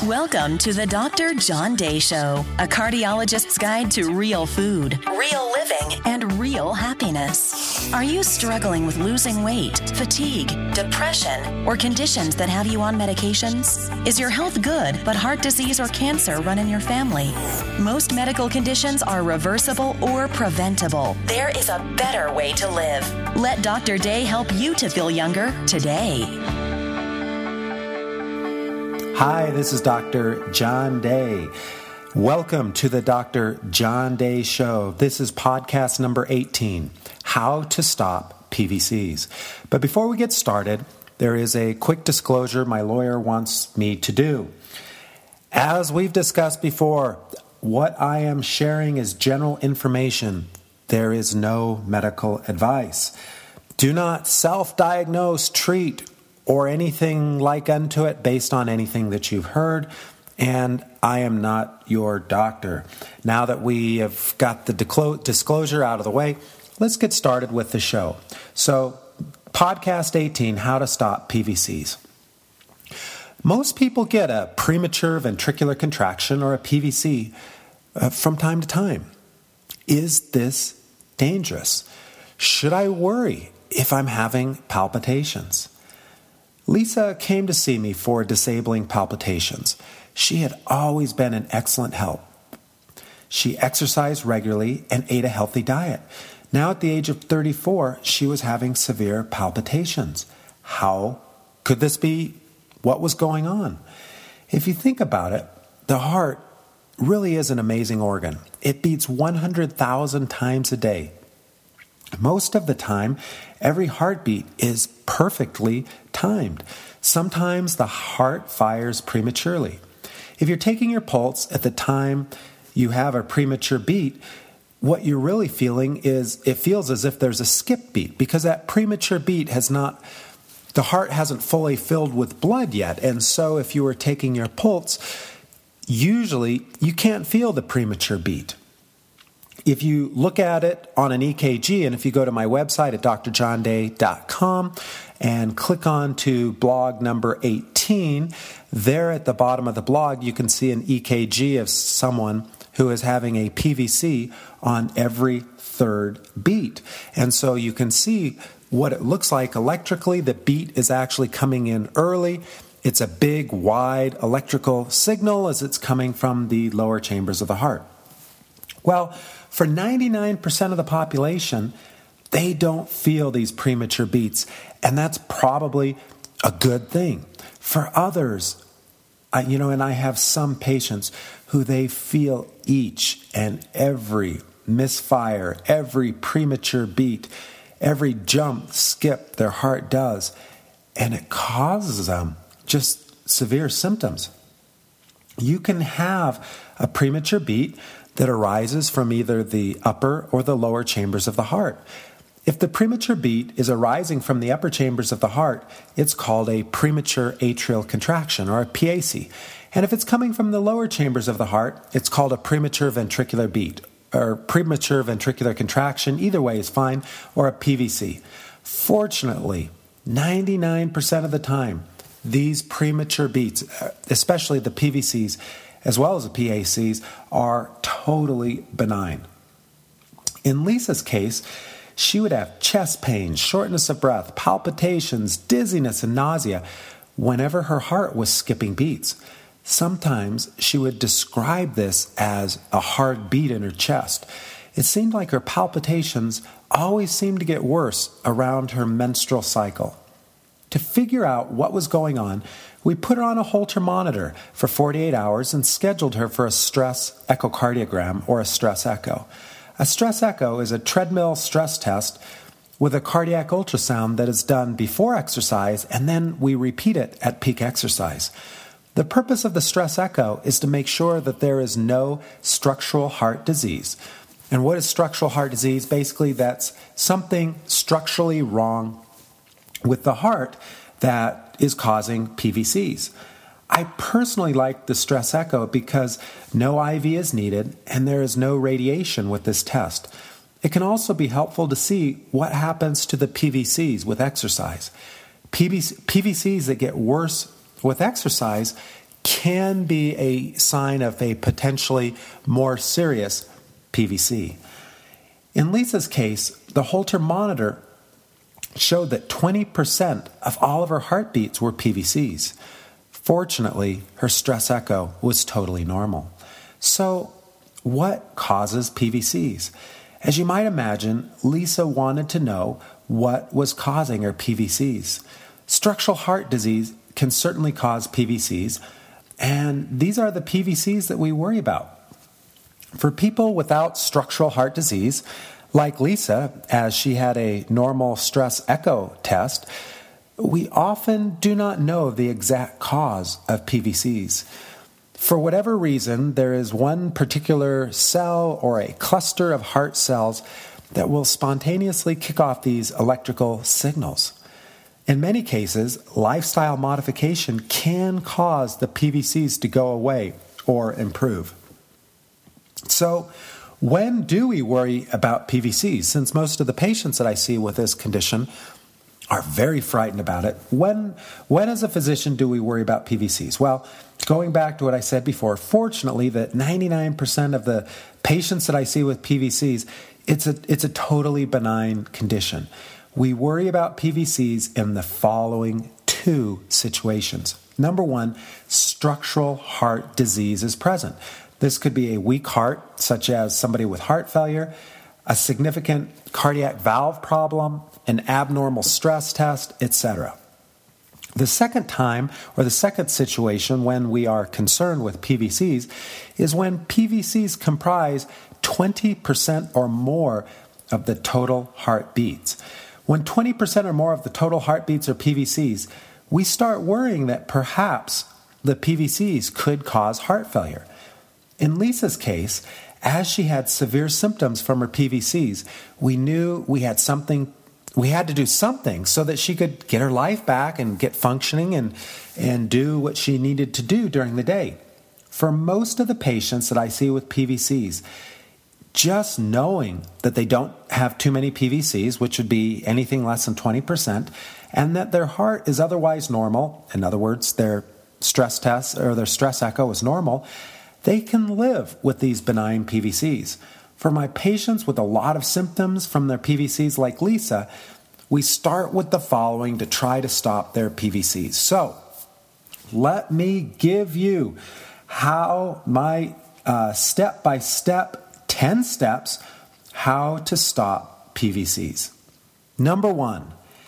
Welcome to the Dr. John Day Show, a cardiologist's guide to real food, real living, and real happiness. Are you struggling with losing weight, fatigue, depression, or conditions that have you on medications? Is your health good, but heart disease or cancer run in your family? Most medical conditions are reversible or preventable. There is a better way to live. Let Dr. Day help you to feel younger today. Hi, this is Dr. John Day. Welcome to the Dr. John Day Show. This is podcast number 18, How to Stop PVCs. But before we get started, there is a quick disclosure my lawyer wants me to do. As we've discussed before, what I am sharing is general information. There is no medical advice. Do not self-diagnose, treat, or anything like unto it based on anything that you've heard, and I am not your doctor. Now that we have got the disclosure out of the way, let's get started with the show. So, podcast 18, How to Stop PVCs. Most people get a premature ventricular contraction or a PVC from time to time. Is this dangerous? Should I worry if I'm having palpitations? Lisa came to see me for disabling palpitations. She had always been an excellent help. She exercised regularly and ate a healthy diet. Now at the age of 34, she was having severe palpitations. How could this be? What was going on? If you think about it, the heart really is an amazing organ. It beats 100,000 times a day. Most of the time, every heartbeat is perfectly timed. Sometimes the heart fires prematurely. If you're taking your pulse at the time you have a premature beat, what you're really feeling is it feels as if there's a skip beat because that premature beat the heart hasn't fully filled with blood yet. And so if you were taking your pulse, usually you can't feel the premature beat. If you look at it on an EKG, and if you go to my website at drjohnday.com and click on to blog number 18, there at the bottom of the blog, you can see an EKG of someone who is having a PVC on every third beat. And so you can see what it looks like electrically. The beat is actually coming in early. It's a big, wide electrical signal as it's coming from the lower chambers of the heart. Well, for 99% of the population, they don't feel these premature beats, and that's probably a good thing. For others, and I have some patients who they feel each and every misfire, every premature beat, every jump, skip their heart does, and it causes them just severe symptoms. You can have a premature beat that arises from either the upper or the lower chambers of the heart. If the premature beat is arising from the upper chambers of the heart, it's called a premature atrial contraction, or a PAC. And if it's coming from the lower chambers of the heart, it's called a premature ventricular beat, or premature ventricular contraction, either way is fine, or a PVC. Fortunately, 99% of the time, these premature beats, especially the PVCs, as well as the PACs, are totally benign. In Lisa's case, she would have chest pain, shortness of breath, palpitations, dizziness, and nausea whenever her heart was skipping beats. Sometimes she would describe this as a hard beat in her chest. It seemed like her palpitations always seemed to get worse around her menstrual cycle. To figure out what was going on, we put her on a Holter monitor for 48 hours and scheduled her for a stress echocardiogram, or a stress echo. A stress echo is a treadmill stress test with a cardiac ultrasound that is done before exercise, and then we repeat it at peak exercise. The purpose of the stress echo is to make sure that there is no structural heart disease. And what is structural heart disease? Basically, that's something structurally wrong with the heart that is causing PVCs. I personally like the stress echo because no IV is needed and there is no radiation with this test. It can also be helpful to see what happens to the PVCs with exercise. PVCs that get worse with exercise can be a sign of a potentially more serious PVC. In Lisa's case, the Holter monitor showed that 20% of all of her heartbeats were PVCs. Fortunately, her stress echo was totally normal. So, what causes PVCs? As you might imagine, Lisa wanted to know what was causing her PVCs. Structural heart disease can certainly cause PVCs, and these are the PVCs that we worry about. For people without structural heart disease, like Lisa, as she had a normal stress echo test, we often do not know the exact cause of PVCs. For whatever reason, there is one particular cell or a cluster of heart cells that will spontaneously kick off these electrical signals. In many cases, lifestyle modification can cause the PVCs to go away or improve. So, when do we worry about PVCs? Since most of the patients that I see with this condition are very frightened about it, when as a physician do we worry about PVCs? Well, going back to what I said before, fortunately that 99% of the patients that I see with PVCs, it's a totally benign condition. We worry about PVCs in the following two situations. Number one, structural heart disease is present. This could be a weak heart, such as somebody with heart failure, a significant cardiac valve problem, an abnormal stress test, etc. The second time, or the second situation when we are concerned with PVCs, is when PVCs comprise 20% or more of the total heartbeats. When 20% or more of the total heartbeats are PVCs, we start worrying that perhaps the PVCs could cause heart failure. In Lisa's case, as she had severe symptoms from her PVCs, we knew we had to do something so that she could get her life back and get functioning and do what she needed to do during the day. For most of the patients that I see with PVCs, just knowing that they don't have too many PVCs, which would be anything less than 20%, and that their heart is otherwise normal, in other words, their stress test or their stress echo is normal, they can live with these benign PVCs. For my patients with a lot of symptoms from their PVCs like Lisa, we start with the following to try to stop their PVCs. So, let me give you how my step-by-step 10 steps how to stop PVCs. Number one,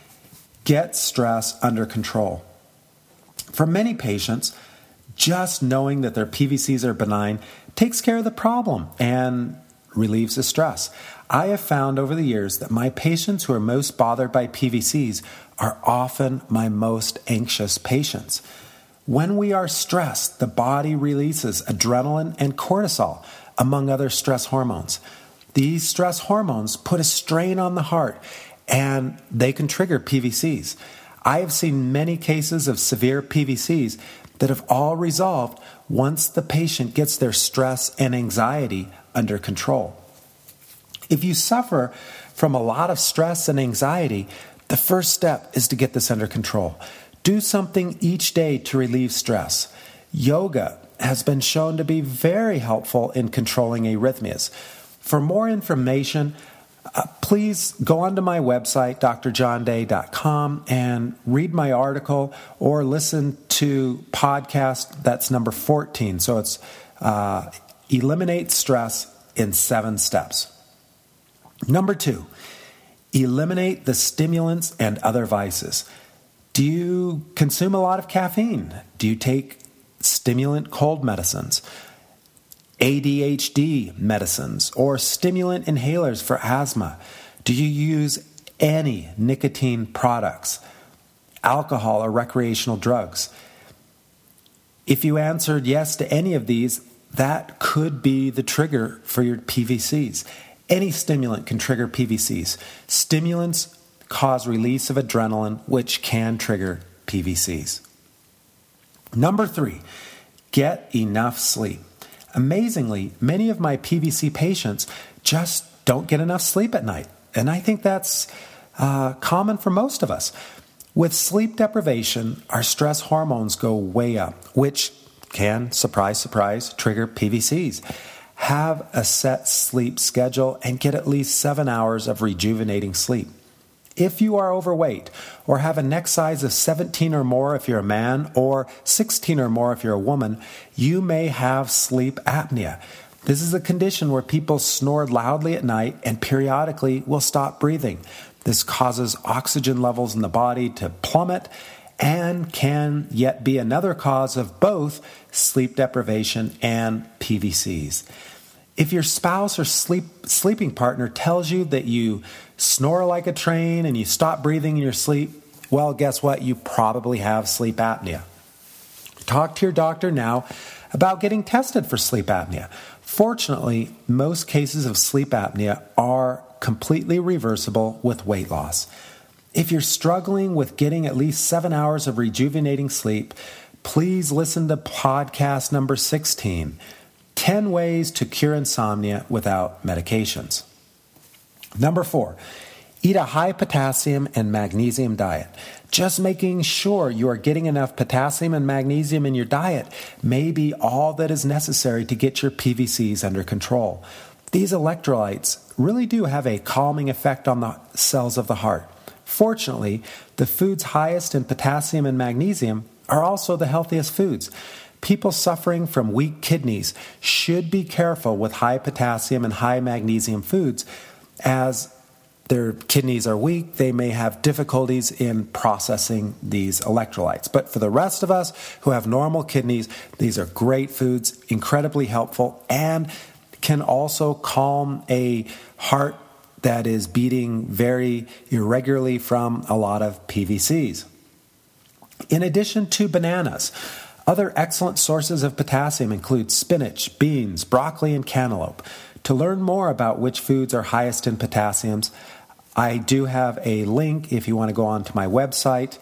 get stress under control. For many patients, just knowing that their PVCs are benign takes care of the problem and relieves the stress. I have found over the years that my patients who are most bothered by PVCs are often my most anxious patients. When we are stressed, the body releases adrenaline and cortisol, among other stress hormones. These stress hormones put a strain on the heart, and they can trigger PVCs. I have seen many cases of severe PVCs that have all resolved once the patient gets their stress and anxiety under control. If you suffer from a lot of stress and anxiety, the first step is to get this under control. Do something each day to relieve stress. Yoga has been shown to be very helpful in controlling arrhythmias. For more information, please go onto my website, drjohnday.com, and read my article or listen to podcast that's number 14. So it's Eliminate Stress in 7 Steps. Number 2, eliminate the stimulants and other vices. Do you consume a lot of caffeine? Do you take stimulant cold medicines, ADHD medicines, or stimulant inhalers for asthma? Do you use any nicotine products, alcohol, or recreational drugs? If you answered yes to any of these, that could be the trigger for your PVCs. Any stimulant can trigger PVCs. Stimulants cause release of adrenaline, which can trigger PVCs. Number 3, get enough sleep. Amazingly, many of my PVC patients just don't get enough sleep at night, and I think that's common for most of us. With sleep deprivation, our stress hormones go way up, which can, surprise, surprise, trigger PVCs. Have a set sleep schedule and get at least 7 hours of rejuvenating sleep. If you are overweight or have a neck size of 17 or more if you're a man or 16 or more if you're a woman, you may have sleep apnea. This is a condition where people snore loudly at night and periodically will stop breathing. This causes oxygen levels in the body to plummet and can yet be another cause of both sleep deprivation and PVCs. If your spouse or sleeping partner tells you that you snore like a train and you stop breathing in your sleep, well, guess what? You probably have sleep apnea. Talk to your doctor now about getting tested for sleep apnea. Fortunately, most cases of sleep apnea are completely reversible with weight loss. If you're struggling with getting at least 7 hours of rejuvenating sleep, please listen to podcast number 16, 10 Ways to Cure Insomnia Without Medications. Number 4, eat a high potassium and magnesium diet. Just making sure you are getting enough potassium and magnesium in your diet may be all that is necessary to get your PVCs under control. These electrolytes really do have a calming effect on the cells of the heart. Fortunately, the foods highest in potassium and magnesium are also the healthiest foods. People suffering from weak kidneys should be careful with high potassium and high magnesium foods. As their kidneys are weak, they may have difficulties in processing these electrolytes. But for the rest of us who have normal kidneys, these are great foods, incredibly helpful, and can also calm a heart that is beating very irregularly from a lot of PVCs. In addition to bananas, other excellent sources of potassium include spinach, beans, broccoli, and cantaloupe. To learn more about which foods are highest in potassiums, I do have a link if you want to go on to my website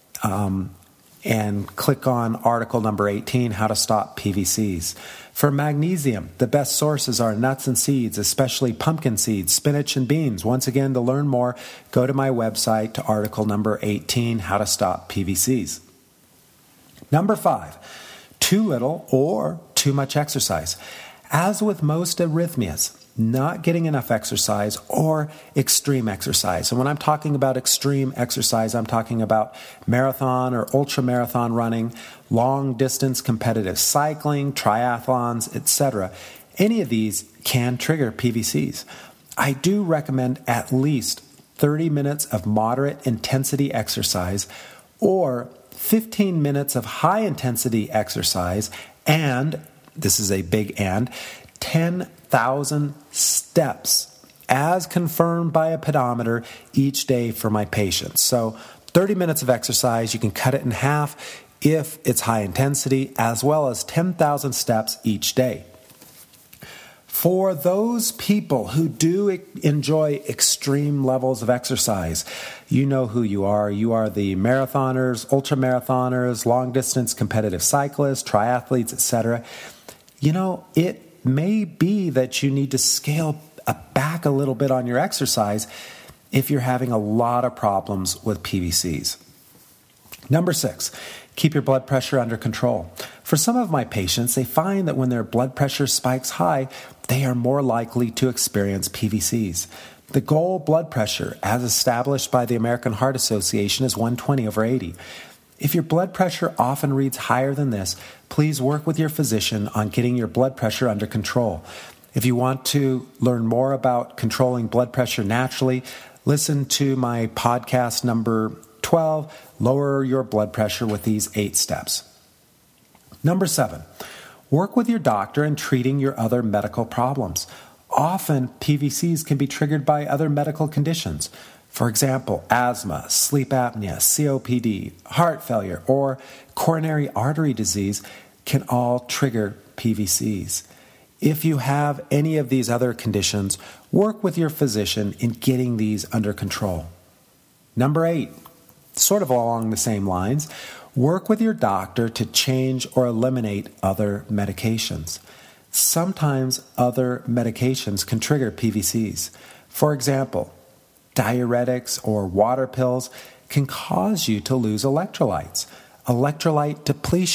and click on article number 18, How to Stop PVCs. For magnesium, the best sources are nuts and seeds, especially pumpkin seeds, spinach, and beans. Once again, to learn more, go to my website to article number 18, How to Stop PVCs. Number 5, too little or too much exercise. As with most arrhythmias, not getting enough exercise or extreme exercise. And when I'm talking about extreme exercise, I'm talking about marathon or ultra-marathon running, long-distance competitive cycling, triathlons, etc. Any of these can trigger PVCs. I do recommend at least 30 minutes of moderate intensity exercise or 15 minutes of high-intensity exercise and, this is a big and, 10,000 steps as confirmed by a pedometer each day for my patients. So 30 minutes of exercise, you can cut it in half if it's high intensity, as well as 10,000 steps each day. For those people who do enjoy extreme levels of exercise, you know who you are. You are the marathoners, ultramarathoners, long-distance competitive cyclists, triathletes, etc. You know, it may be that you need to scale back a little bit on your exercise if you're having a lot of problems with PVCs. Number 6, keep your blood pressure under control. For some of my patients, they find that when their blood pressure spikes high, they are more likely to experience PVCs. The goal blood pressure, as established by the American Heart Association, is 120/80. If your blood pressure often reads higher than this, please work with your physician on getting your blood pressure under control. If you want to learn more about controlling blood pressure naturally, listen to my podcast number 12, Lower Your Blood Pressure with these 8 steps. Number 7, work with your doctor in treating your other medical problems. Often, PVCs can be triggered by other medical conditions. For example, asthma, sleep apnea, COPD, heart failure, or coronary artery disease can all trigger PVCs. If you have any of these other conditions, work with your physician in getting these under control. Number 8, sort of along the same lines, work with your doctor to change or eliminate other medications. Sometimes other medications can trigger PVCs. For example, diuretics or water pills can cause you to lose electrolytes. Electrolyte depletion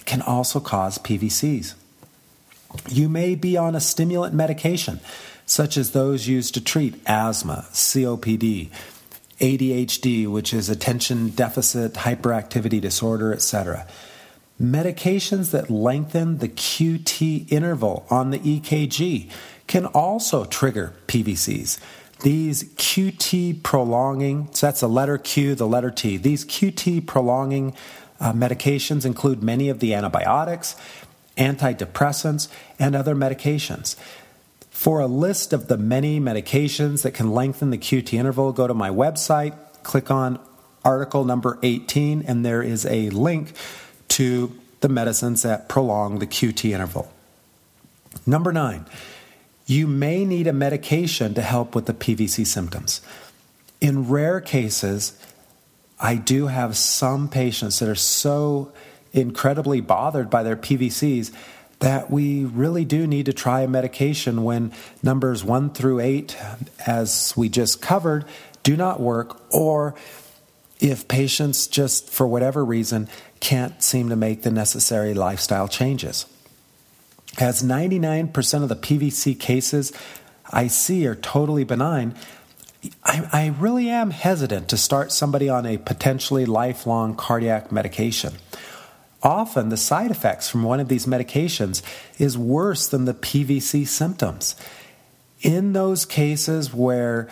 can also cause PVCs. You may be on a stimulant medication, such as those used to treat asthma, COPD, ADHD, which is attention deficit hyperactivity disorder, etc. Medications that lengthen the QT interval on the EKG can also trigger PVCs. These QT prolonging, so that's the letter Q, the letter T. These QT prolonging medications include many of the antibiotics, antidepressants, and other medications. For a list of the many medications that can lengthen the QT interval, go to my website, click on article number 18, and there is a link to the medicines that prolong the QT interval. Number 9, you may need a medication to help with the PVC symptoms. In rare cases, I do have some patients that are so incredibly bothered by their PVCs that we really do need to try a medication when numbers 1 through 8, as we just covered, do not work, or if patients just, for whatever reason, can't seem to make the necessary lifestyle changes. As 99% of the PVC cases I see are totally benign, I really am hesitant to start somebody on a potentially lifelong cardiac medication. Often, the side effects from one of these medications is worse than the PVC symptoms. In those cases where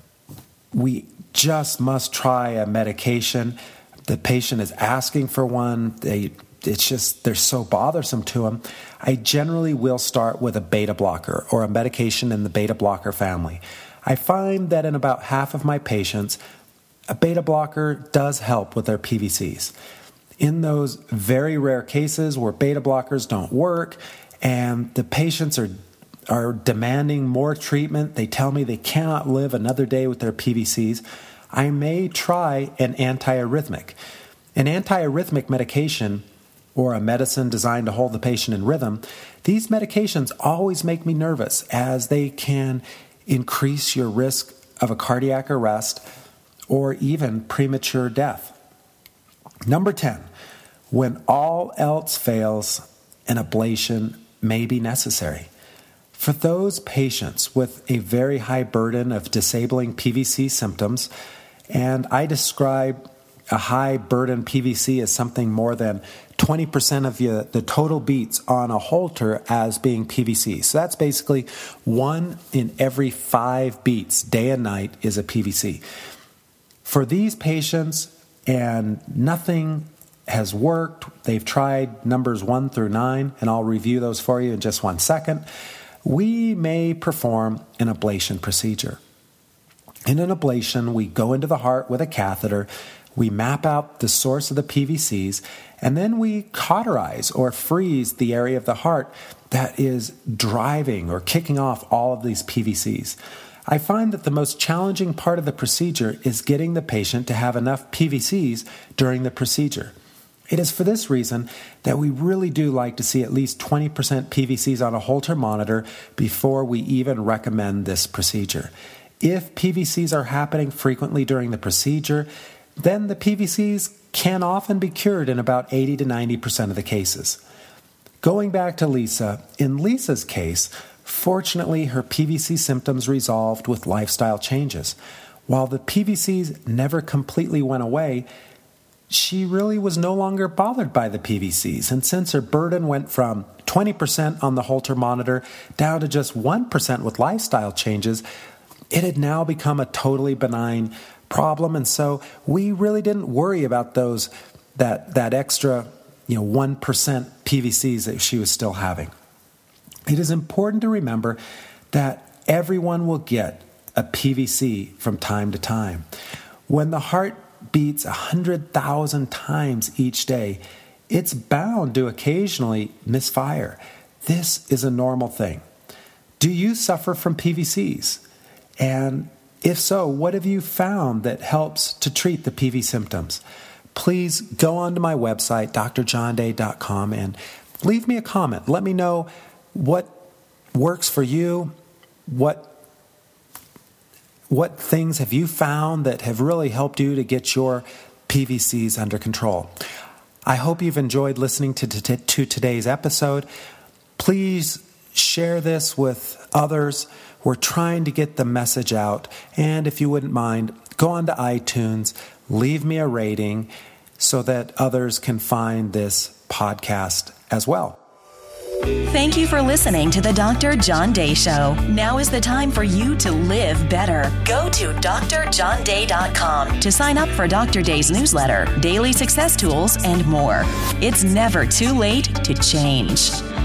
we just must try a medication, the patient is asking for one, they're so bothersome to them, I generally will start with a beta blocker or a medication in the beta blocker family. I find that in about half of my patients, a beta blocker does help with their PVCs. In those very rare cases where beta blockers don't work and the patients are demanding more treatment, they tell me they cannot live another day with their PVCs, I may try an antiarrhythmic. An antiarrhythmic medication, or a medicine designed to hold the patient in rhythm, these medications always make me nervous as they can increase your risk of a cardiac arrest or even premature death. Number 10, when all else fails, an ablation may be necessary. For those patients with a very high burden of disabling PVC symptoms, and I describe a high burden PVC as something more than 20% of the total beats on a Holter as being PVC. So that's basically 1 in every 5 beats, day and night, is a PVC. For these patients, and nothing has worked, they've tried numbers 1 through 9, and I'll review those for you in just 1 second, we may perform an ablation procedure. In an ablation, we go into the heart with a catheter, we map out the source of the PVCs, and then we cauterize or freeze the area of the heart that is driving or kicking off all of these PVCs. I find that the most challenging part of the procedure is getting the patient to have enough PVCs during the procedure. It is for this reason that we really do like to see at least 20% PVCs on a Holter monitor before we even recommend this procedure. If PVCs are happening frequently during the procedure, then the PVCs can often be cured in about 80 to 90% of the cases. Going back to Lisa, in Lisa's case, fortunately, her PVC symptoms resolved with lifestyle changes. While the PVCs never completely went away, she really was no longer bothered by the PVCs. And since her burden went from 20% on the Holter monitor down to just 1% with lifestyle changes, it had now become a totally benign problem. And so we really didn't worry about that extra 1% PVCs that she was still having. It is important to remember that everyone will get a PVC from time to time. When the heart beats 100,000 times each day, it's bound to occasionally misfire. This is a normal thing. Do you suffer from PVCs? And if so, what have you found that helps to treat the PV symptoms? Please go onto my website, drjohnday.com, and leave me a comment. Let me know what works for you, what things have you found that have really helped you to get your PVCs under control. I hope you've enjoyed listening to today's episode. Please share this with others. We're trying to get the message out. And if you wouldn't mind, go on to iTunes, leave me a rating so that others can find this podcast as well. Thank you for listening to the Dr. John Day Show. Now is the time for you to live better. Go to drjohnday.com to sign up for Dr. Day's newsletter, daily success tools, and more. It's never too late to change.